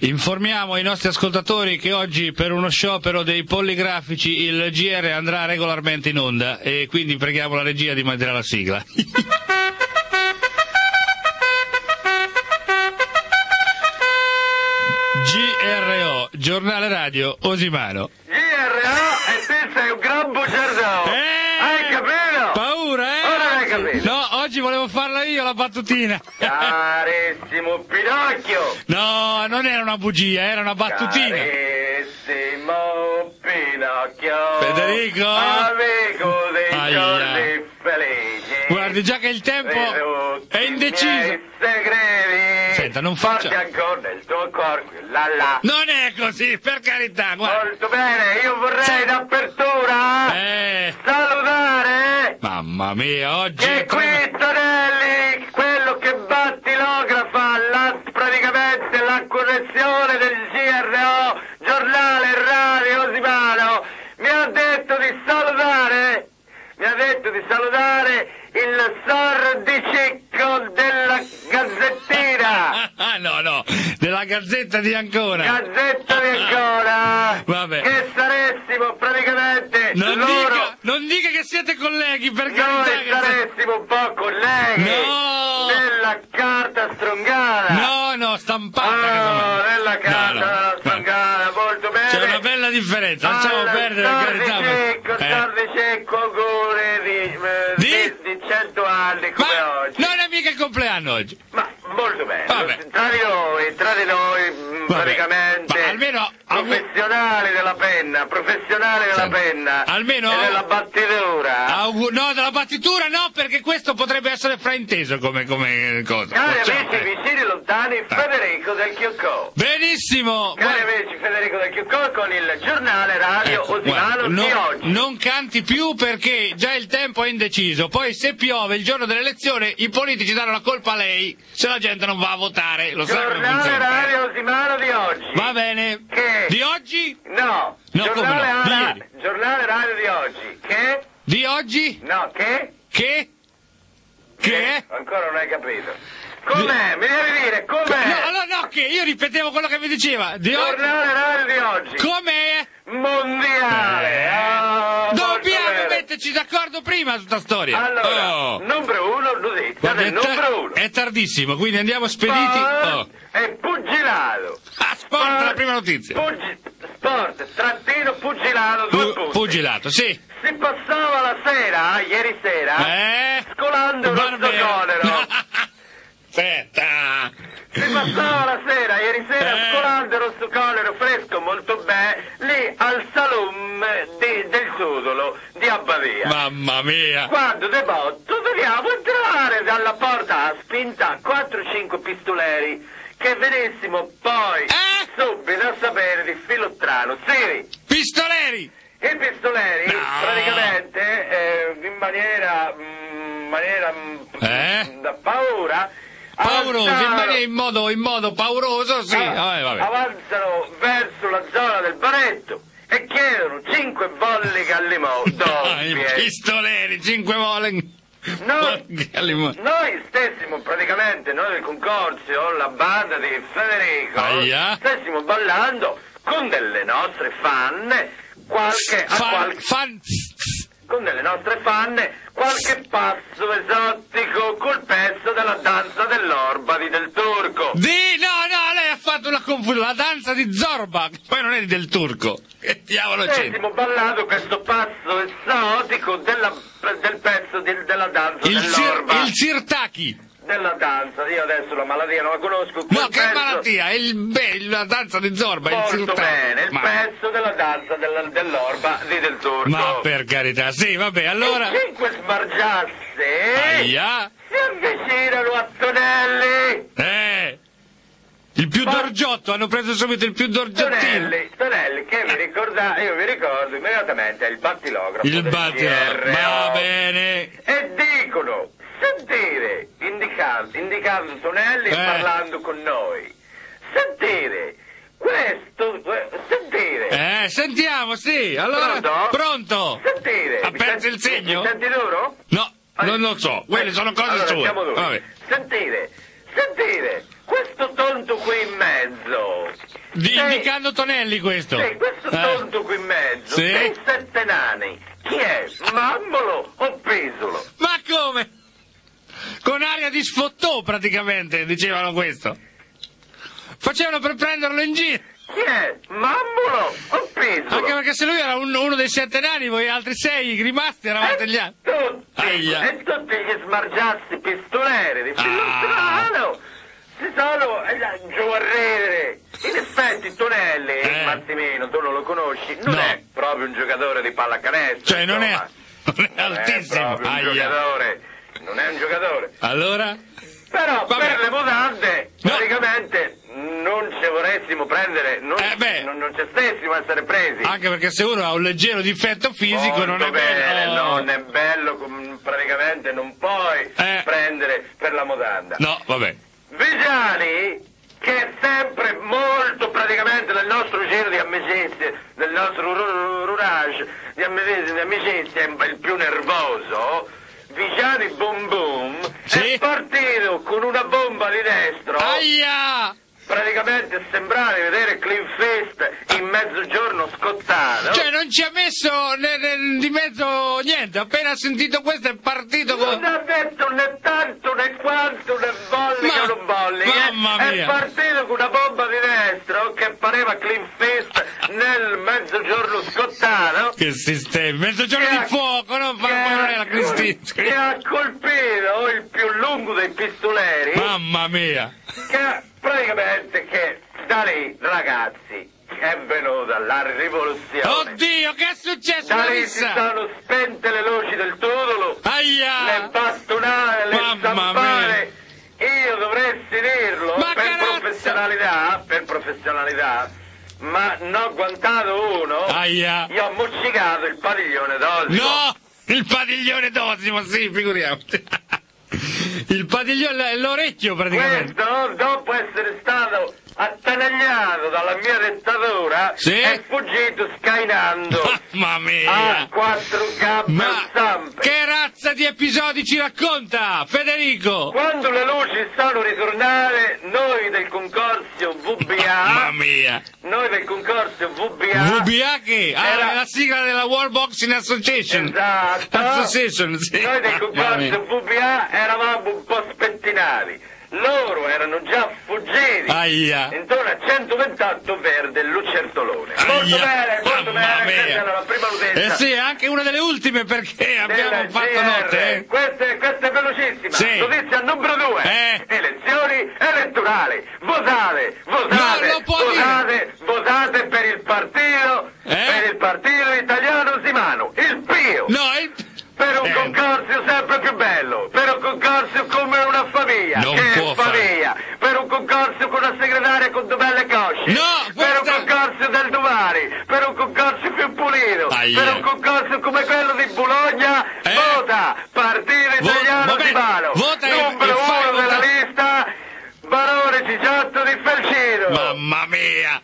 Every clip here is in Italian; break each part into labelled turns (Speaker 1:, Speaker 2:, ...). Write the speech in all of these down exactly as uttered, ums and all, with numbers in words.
Speaker 1: Informiamo i nostri ascoltatori che oggi per uno sciopero dei polligrafici il G R andrà regolarmente in onda e quindi preghiamo la regia di mettere la sigla. G R O, giornale radio Osimano.
Speaker 2: G R O e te sei un gran bugiardone.
Speaker 1: Eh,
Speaker 2: Hai capito?
Speaker 1: Paura, eh?
Speaker 2: Ora hai capito?
Speaker 1: No, oggi volevo farla io la battutina.
Speaker 2: Carissimo Pinocchio.
Speaker 1: No, non era una bugia, era una battutina.
Speaker 2: Carissimo Pinocchio.
Speaker 1: Federico?
Speaker 2: Amico dei
Speaker 1: Aia.
Speaker 2: giorni felici.
Speaker 1: Guardi, già che il tempo è indeciso.
Speaker 2: I miei segreti.
Speaker 1: Senta, non faccia-
Speaker 2: Porti ancora nel tuo corpo, là là.
Speaker 1: Non è così, per carità, guarda.
Speaker 2: Molto bene, io vorrei d'apertura
Speaker 1: Eh,
Speaker 2: salutare
Speaker 1: mamma mia, oggi
Speaker 2: che
Speaker 1: è
Speaker 2: qui
Speaker 1: tremendo.
Speaker 2: Tonelli, quello che battilografa la, praticamente la correzione del G R O, giornale radio Osimano, mi ha detto di salutare, mi ha detto di salutare il Sor di Cicco della Gazzettina.
Speaker 1: Ah, no, no, della Gazzetta di Ancona.
Speaker 2: Gazzetta di Ancona,
Speaker 1: Vabbè.
Speaker 2: che saressimo praticamente
Speaker 1: Non
Speaker 2: loro,
Speaker 1: dica, non dica che siete colleghi, per
Speaker 2: noi
Speaker 1: carità. che-
Speaker 2: saressimo un po' colleghi
Speaker 1: No.
Speaker 2: della carta strongata.
Speaker 1: No, no, stampata.
Speaker 2: Oh,
Speaker 1: casomai.
Speaker 2: nella carta
Speaker 1: No, no,
Speaker 2: strongata, molto bene.
Speaker 1: C'è una bella differenza, lasciamo
Speaker 2: Allora,
Speaker 1: perdere, per
Speaker 2: Sor
Speaker 1: carità.
Speaker 2: di Cicco,
Speaker 1: Eh.
Speaker 2: Sor di Cicco, auguri di, eh,
Speaker 1: Di?
Speaker 2: di, di cento anni come
Speaker 1: Ma
Speaker 2: oggi.
Speaker 1: non è mica il compleanno oggi.
Speaker 2: Ma molto bene.
Speaker 1: Vabbè.
Speaker 2: Tra di noi, tra di noi, mh,
Speaker 1: Vabbè.
Speaker 2: praticamente
Speaker 1: Ma almeno-
Speaker 2: professionali della penna, professionali della
Speaker 1: Sì.
Speaker 2: penna
Speaker 1: Almeno-
Speaker 2: e della battitura.
Speaker 1: Augu- no, della battitura no, perché questo potrebbe essere frainteso come, come cosa.
Speaker 2: Cari
Speaker 1: Facciamo-
Speaker 2: amici
Speaker 1: eh.
Speaker 2: vicini lontani, Federico del Chioccò.
Speaker 1: Benissimo.
Speaker 2: Cari
Speaker 1: Guarda-
Speaker 2: amici, Federico del Chioccò con il giornale radio
Speaker 1: Ecco,
Speaker 2: Osimano
Speaker 1: guarda,
Speaker 2: di
Speaker 1: non,
Speaker 2: oggi.
Speaker 1: non canti più perché già il tempo è indeciso. Poi se piove il giorno dell'elezione i politici danno la colpa a lei se la gente non va a votare. Lo sa come
Speaker 2: Giornale
Speaker 1: funziona.
Speaker 2: radio Osimano di oggi.
Speaker 1: Va bene.
Speaker 2: Che?
Speaker 1: Di oggi?
Speaker 2: No,
Speaker 1: No, come
Speaker 2: giornale,
Speaker 1: no? Di
Speaker 2: ara-
Speaker 1: ieri.
Speaker 2: giornale radio di oggi. Che?
Speaker 1: Di oggi?
Speaker 2: No, che?
Speaker 1: Che? Che?
Speaker 2: Ancora non hai capito. Com'è? Mi devi dire com'è?
Speaker 1: No, no, no, che io ripetevo quello che mi diceva. Di oggi?
Speaker 2: Giornale radio di oggi.
Speaker 1: Com'è?
Speaker 2: Mondiale.
Speaker 1: Eh.
Speaker 2: Ah, molto
Speaker 1: Dobbiamo
Speaker 2: bene.
Speaker 1: metterci d'accordo prima su sta storia.
Speaker 2: Allora,
Speaker 1: Oh.
Speaker 2: numero uno, notizia
Speaker 1: Guarda,
Speaker 2: del
Speaker 1: è, ta-
Speaker 2: numero uno.
Speaker 1: è tardissimo, quindi andiamo spediti.
Speaker 2: Sport
Speaker 1: Oh.
Speaker 2: e pugilato.
Speaker 1: Ah, sport, la prima notizia.
Speaker 2: Puggi- sport, trattino, pugilato, due
Speaker 1: Pu-
Speaker 2: punti.
Speaker 1: pugilato, sì.
Speaker 2: Si passava la sera, ieri sera,
Speaker 1: Eh?
Speaker 2: scolando lo
Speaker 1: Barbero.
Speaker 2: stocolero.
Speaker 1: Aspetta.
Speaker 2: Si passava la sera, ieri sera,
Speaker 1: Eh.
Speaker 2: scolando lo stocolero fresco molto bene, lì al saloon di- del Sudolo di Abbadia.
Speaker 1: Mamma mia.
Speaker 2: Quando de botto vediamo entrare dalla porta a spinta quattro cinque pistoleri che venissimo poi
Speaker 1: Eh?
Speaker 2: subito a sapere di Filottrano. Sì,
Speaker 1: Pistoleri.
Speaker 2: i pistoleri
Speaker 1: No.
Speaker 2: praticamente eh, in maniera, mm, maniera mm,
Speaker 1: Eh?
Speaker 2: da paura
Speaker 1: Pauroso, in,
Speaker 2: avanzano-
Speaker 1: mani- in modo, in modo pauroso, sì.
Speaker 2: av-
Speaker 1: Vabbè, vabbè.
Speaker 2: avanzano verso la zona del baretto e chiedono cinque bolli Gallimò
Speaker 1: I
Speaker 2: doppie.
Speaker 1: pistoleri, cinque volte.
Speaker 2: Noi, noi stessimo praticamente, noi del concorsio, la banda di Federico,
Speaker 1: Aia.
Speaker 2: stessimo ballando con delle nostre fan, qualche, a
Speaker 1: Fan,
Speaker 2: qualche-
Speaker 1: fan.
Speaker 2: con delle nostre fan, qualche passo esotico col pezzo della danza dell'orba di Del Turco.
Speaker 1: Di, no, no, lei ha fatto una confusione. La danza di Zorba, che poi non è del turco. Che diavolo c'è?
Speaker 2: Stessimo ballando questo passo esotico della, del pezzo di- della danza
Speaker 1: Il, sir,
Speaker 2: dell'orba.
Speaker 1: il sirtaki.
Speaker 2: Della danza, io adesso la malattia non la conosco.
Speaker 1: No,
Speaker 2: quel
Speaker 1: che
Speaker 2: pezzo-
Speaker 1: malattia? È il, beh, la danza di Zorba, il
Speaker 2: Molto
Speaker 1: sirtaki.
Speaker 2: bene, il
Speaker 1: Ma,
Speaker 2: pezzo della danza della- dell'orba di Del Turco.
Speaker 1: ma per carità, sì, vabbè, allora.
Speaker 2: E cinque smargiasse
Speaker 1: Aia.
Speaker 2: si avvicinano a Tonelli.
Speaker 1: Eh. Il più
Speaker 2: Ma-
Speaker 1: dorgiotto, hanno preso subito il più dorgiottino.
Speaker 2: Tonelli, Tonelli, che mi ricorda, io mi ricordo immediatamente il battilografo
Speaker 1: Il
Speaker 2: del
Speaker 1: battito.
Speaker 2: G R O.
Speaker 1: Va bene.
Speaker 2: E dicono, sentire, indicando, indicando Tonelli e
Speaker 1: Eh.
Speaker 2: parlando con noi. Sentire, questo, que- sentire.
Speaker 1: Eh, sentiamo, sì. Allora.
Speaker 2: Pronto?
Speaker 1: Pronto?
Speaker 2: Sentire.
Speaker 1: Ha
Speaker 2: Mi
Speaker 1: perso
Speaker 2: senti-
Speaker 1: il segno?
Speaker 2: Mi senti duro?
Speaker 1: No, non lo so. Quelle sono cose
Speaker 2: allora,
Speaker 1: sue.
Speaker 2: siamo duri.
Speaker 1: Vabbè.
Speaker 2: Sentire, sentire, questo tonto qui in mezzo,
Speaker 1: Di,
Speaker 2: Sì.
Speaker 1: indicando Tonelli questo.
Speaker 2: Sì, questo
Speaker 1: Eh.
Speaker 2: tonto qui in mezzo,
Speaker 1: Sì.
Speaker 2: dei sette nani, chi è? Mammolo o Pisolo?
Speaker 1: Ma come? Con aria di sfottò praticamente dicevano questo. Facevano per prenderlo in giro.
Speaker 2: Chi è? Mammolo o Pisolo?
Speaker 1: Anche perché se lui era un- uno dei sette nani, voi altri sei rimasti eravate gli altri.
Speaker 2: Tutti,
Speaker 1: Aia.
Speaker 2: e tutti gli smargiassi pistoleri di
Speaker 1: Ah.
Speaker 2: Filostrano si sono eh, giù a ridere. In effetti Tonelli,
Speaker 1: Eh.
Speaker 2: Massimino, tu non lo conosci, non
Speaker 1: No.
Speaker 2: è proprio un giocatore di pallacanestro.
Speaker 1: Cioè non è,
Speaker 2: insomma.
Speaker 1: non è
Speaker 2: Non è
Speaker 1: altissimo.
Speaker 2: proprio un
Speaker 1: Aia.
Speaker 2: giocatore, non è un giocatore.
Speaker 1: Allora?
Speaker 2: Però
Speaker 1: Vabbè.
Speaker 2: per le mutande
Speaker 1: No.
Speaker 2: praticamente non ci vorressimo prendere, non,
Speaker 1: Eh beh.
Speaker 2: non, non ci stessimo essere presi.
Speaker 1: Anche perché se uno ha un leggero difetto fisico
Speaker 2: Molto
Speaker 1: non è
Speaker 2: bene,
Speaker 1: bello.
Speaker 2: non è bello, com- praticamente non puoi
Speaker 1: Eh.
Speaker 2: prendere per la mutanda.
Speaker 1: No, vabbè.
Speaker 2: Vigiani, che è sempre molto praticamente nel nostro giro di amicizie, nel nostro ru- rurage di amicizie, di amicizie è il più nervoso. Vigiani Boom Boom
Speaker 1: Sì?
Speaker 2: è partito con una bomba di destro.
Speaker 1: Aia!
Speaker 2: Praticamente sembrava di vedere Clint Fist in mezzogiorno scottato.
Speaker 1: Cioè non ci ha messo ne- ne- di mezzo niente, appena ha sentito questo è partito con...
Speaker 2: Non ha detto né tanto né quanto né volli
Speaker 1: Ma-
Speaker 2: che non volli.
Speaker 1: mamma
Speaker 2: è,
Speaker 1: mia.
Speaker 2: è partito con una bomba di destro che pareva Clint Fist nel mezzogiorno scottato.
Speaker 1: Che sistema, mezzogiorno
Speaker 2: Che
Speaker 1: di
Speaker 2: ha-
Speaker 1: fuoco, no? Ma
Speaker 2: che
Speaker 1: ma non è
Speaker 2: ha
Speaker 1: la
Speaker 2: col-
Speaker 1: Cristina.
Speaker 2: Che ha colpito il più lungo dei pistoleri.
Speaker 1: Mamma mia!
Speaker 2: Che praticamente che da lì, ragazzi, è venuta la rivoluzione.
Speaker 1: Oddio, che è successo?
Speaker 2: Da lì si
Speaker 1: Marissa?
Speaker 2: sono spente le luci del todolo, le
Speaker 1: Aia!
Speaker 2: bastonate, le
Speaker 1: Mamma
Speaker 2: zampate. Io dovresti dirlo
Speaker 1: Ma
Speaker 2: per
Speaker 1: carazza!
Speaker 2: professionalità, per professionalità, ma ne ho guantato uno,
Speaker 1: Aia!
Speaker 2: gli ho moccicato il padiglione d'Osimo.
Speaker 1: No! Il padiglione d'Osimo, sì, figuriamoci. Il padiglione, l'orecchio praticamente.
Speaker 2: Questo, dopo essere stato attanagliato dalla mia dentatura,
Speaker 1: Sì?
Speaker 2: è fuggito scainando
Speaker 1: Mamma
Speaker 2: a
Speaker 1: mia!
Speaker 2: quattro gambe e
Speaker 1: Ma
Speaker 2: zampe.
Speaker 1: che razza di episodi ci racconta, Federico?
Speaker 2: Quando le luci sono ritornate, noi del consorzio V B
Speaker 1: Mamma
Speaker 2: A,
Speaker 1: mia!
Speaker 2: noi del consorzio V B A,
Speaker 1: V B A che? Ah,
Speaker 2: Era-
Speaker 1: la sigla della World Boxing Association.
Speaker 2: esatto,
Speaker 1: Association, sì.
Speaker 2: noi del
Speaker 1: Mamma mia.
Speaker 2: consorzio V B A eravamo un po' spettinati, loro erano già fuggiti.
Speaker 1: Aia!
Speaker 2: Intorno a centoventotto verde lucertolone. Molto
Speaker 1: Aia.
Speaker 2: bene, molto
Speaker 1: Mamma
Speaker 2: bene,
Speaker 1: mia.
Speaker 2: questa era la prima utenza.
Speaker 1: Eh sì, anche una delle ultime perché abbiamo
Speaker 2: del
Speaker 1: fatto
Speaker 2: G R.
Speaker 1: notte, eh?
Speaker 2: Questa, è- questa è velocissima.
Speaker 1: Sì.
Speaker 2: Notizia numero due.
Speaker 1: Eh.
Speaker 2: Elezioni elettorali. Votate, votate,
Speaker 1: Non lo può
Speaker 2: votate, votate per il partito,
Speaker 1: Eh?
Speaker 2: per il partito italiano Simano, il Pio.
Speaker 1: No, il...
Speaker 2: Per un
Speaker 1: Eh.
Speaker 2: concorso sempre più bello, per un concorso come una famiglia,
Speaker 1: Non
Speaker 2: che
Speaker 1: può
Speaker 2: è famiglia, per un concorso con una segretaria con due belle cosce,
Speaker 1: No,
Speaker 2: per un
Speaker 1: questa-
Speaker 2: concorso del domani, per un concorso più pulito,
Speaker 1: Aia.
Speaker 2: per un concorso come quello di Bologna,
Speaker 1: Eh.
Speaker 2: vota Partito
Speaker 1: Vo-
Speaker 2: Italiano
Speaker 1: vabbè,
Speaker 2: di Mano,
Speaker 1: vota e-
Speaker 2: numero
Speaker 1: e fai
Speaker 2: uno della
Speaker 1: vota-
Speaker 2: lista, Barone Cicciotto di Felcino.
Speaker 1: Mamma mia!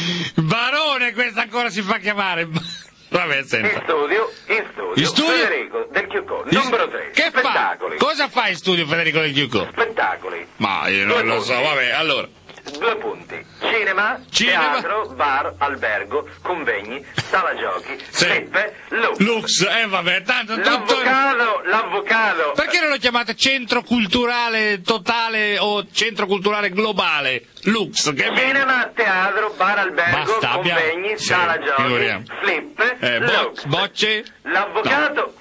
Speaker 1: Barone questa ancora si fa chiamare. Vabbè,
Speaker 2: In
Speaker 1: senta.
Speaker 2: studio, in studio,
Speaker 1: In studio?
Speaker 2: Federico del Chiucco, numero tre,
Speaker 1: Che
Speaker 2: spettacoli.
Speaker 1: fa? Cosa fa in studio Federico del Chiucco?
Speaker 2: Spettacoli.
Speaker 1: Ma io non lo so, vabbè, allora.
Speaker 2: Due punti. Cinema,
Speaker 1: Cinema.
Speaker 2: teatro, bar, albergo, convegni, sala giochi,
Speaker 1: Sì.
Speaker 2: flippe, lux.
Speaker 1: Lux, eh vabbè, tanto tutto...
Speaker 2: L'avvocato, l'avvocato.
Speaker 1: Perché non lo chiamate centro culturale totale o centro culturale globale? Lux, che
Speaker 2: Cinema, teatro, bar, albergo,
Speaker 1: Basta, abbiamo-
Speaker 2: convegni,
Speaker 1: sì,
Speaker 2: sala giochi,
Speaker 1: figuriamo.
Speaker 2: flippe,
Speaker 1: Eh, bo-
Speaker 2: lux.
Speaker 1: bocce?
Speaker 2: L'avvocato...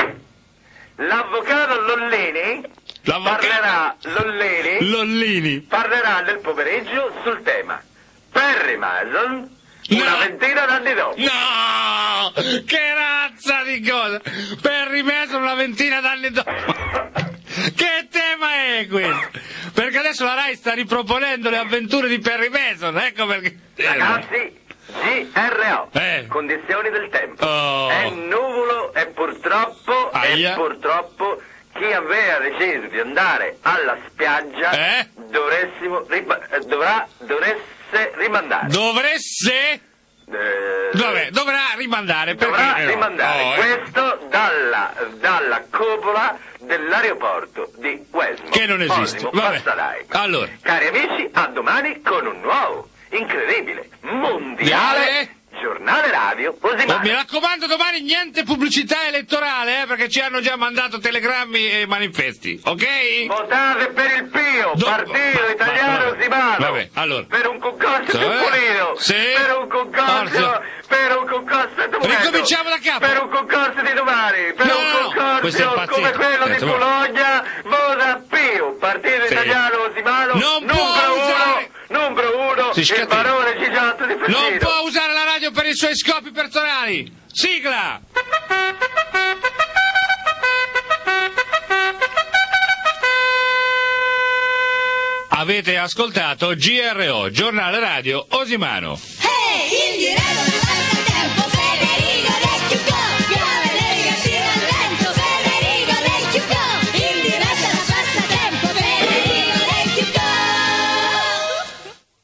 Speaker 2: L'avvocato Lollini
Speaker 1: L'avvocato-
Speaker 2: parlerà, Lollini
Speaker 1: Lollini.
Speaker 2: parlerà nel pomeriggio sul tema Perry Mason una
Speaker 1: No.
Speaker 2: ventina d'anni dopo.
Speaker 1: No! Che razza di cosa! Per rimesso una ventina d'anni dopo. Che tema è questo? Perché adesso la Rai sta riproponendo le avventure di Perry Mason, ecco perché...
Speaker 2: Ragazzi, G R O,
Speaker 1: Eh.
Speaker 2: condizioni del tempo.
Speaker 1: Oh.
Speaker 2: È nuvolo e purtroppo,
Speaker 1: Aia.
Speaker 2: e purtroppo chi aveva deciso di andare alla spiaggia
Speaker 1: Eh?
Speaker 2: dovressimo ripa- eh, dovrà, dovresse rimandare.
Speaker 1: Dovresse...
Speaker 2: Eh,
Speaker 1: Vabbè, dovrà rimandare perché...
Speaker 2: dovrà
Speaker 1: eh, no.
Speaker 2: rimandare
Speaker 1: Oh, eh.
Speaker 2: questo dalla, dalla cupola dell'aeroporto di Westmont.
Speaker 1: Che non esiste.
Speaker 2: Osimo
Speaker 1: Vabbè.
Speaker 2: Bassalai.
Speaker 1: Allora.
Speaker 2: Cari amici, a domani con un nuovo incredibile, mondiale, giornale radio Osimano.
Speaker 1: Oh, mi raccomando, domani niente pubblicità elettorale, eh, perché ci hanno già mandato telegrammi e manifesti, ok?
Speaker 2: Votate per il Pio,
Speaker 1: Do-
Speaker 2: Partito
Speaker 1: ma-
Speaker 2: Italiano
Speaker 1: ma-
Speaker 2: Osimano.
Speaker 1: Vabbè, allora.
Speaker 2: Per un concorso
Speaker 1: Sì.
Speaker 2: più pulito.
Speaker 1: Sì.
Speaker 2: Per un concorso,
Speaker 1: Forza.
Speaker 2: per un concorso dovuto.
Speaker 1: Ricominciamo da capo.
Speaker 2: Per un concorso di domani, per
Speaker 1: No,
Speaker 2: un
Speaker 1: no, no, questo è
Speaker 2: concorso come
Speaker 1: pazzesco.
Speaker 2: quello di
Speaker 1: Aspetta, ma-
Speaker 2: Bologna, vota Pio, Partito
Speaker 1: Sì.
Speaker 2: Italiano Osimano,
Speaker 1: Non può
Speaker 2: numero
Speaker 1: usare-
Speaker 2: uno, numero uno,
Speaker 1: Si
Speaker 2: il
Speaker 1: scatena.
Speaker 2: barone Gigiotto di Fresino.
Speaker 1: Non può usare la radio per i suoi scopi personali. Sigla! Avete ascoltato G R O, giornale radio Osimano.
Speaker 3: Hey, Indy Radio